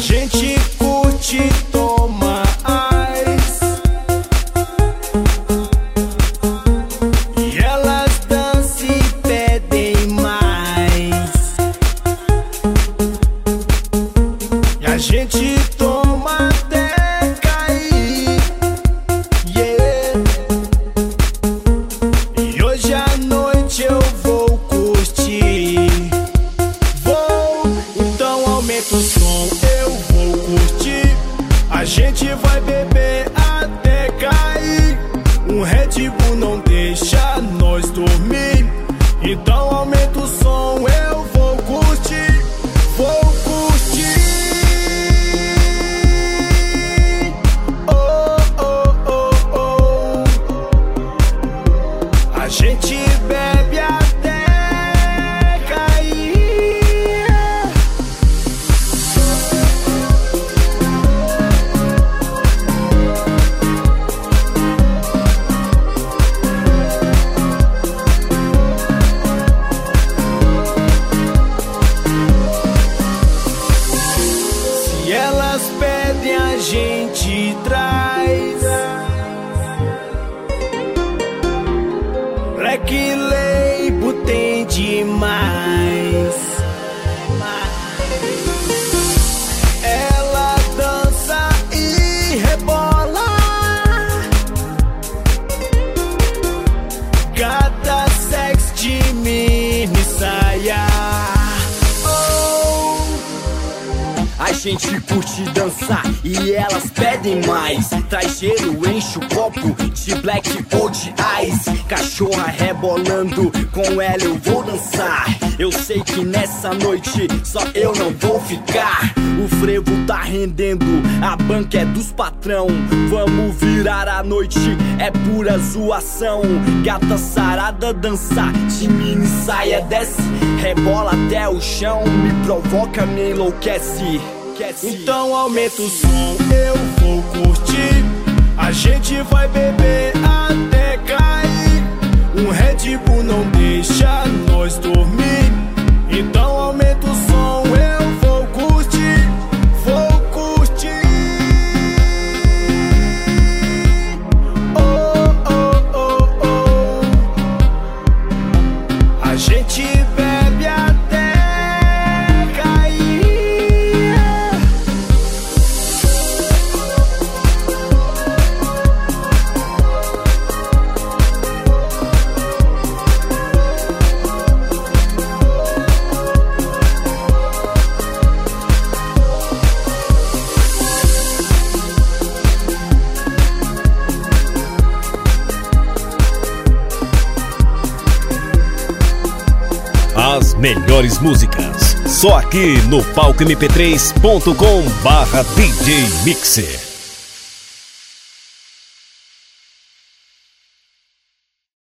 gente curte, toma ice, e elas dançam e pedem mais, e a gente toma até cair, yeah. E hoje à noite eu vou curtir, então aumenta o som, eu vou curtir. A gente vai beber até cair, um Red Bull não deixa nós dormir. Então aumenta o som, eu vou curtir, vou curtir. Oh, oh, oh, oh. A gente bebe até cair. Se elas pedem, a gente traz. Black Label tem demais. Ela dança e rebola, gata sex de mini saia. Oh. A gente curte dançar e elas pedem mais. Traz gelo, enche o copo de black ou de ice. Cachorra rebolando, com ela eu vou dançar. Eu sei que nessa noite só eu não vou ficar. O frevo tá rendendo, a banca é dos patrão. Vamos virar a noite, é pura zoação. Gata sarada dançar, de mini saia desce, rebola até o chão, me provoca, me enlouquece. Então aumenta o som, eu vou curtir. A gente vai beber até cair, um Red Bull não deixa nós dormir. Então aumenta o som, eu vou curtir, vou curtir. Oh, oh, oh, oh. A gente bebe até cair. As melhores músicas, só aqui no palcomp3.com/DJ Mixer.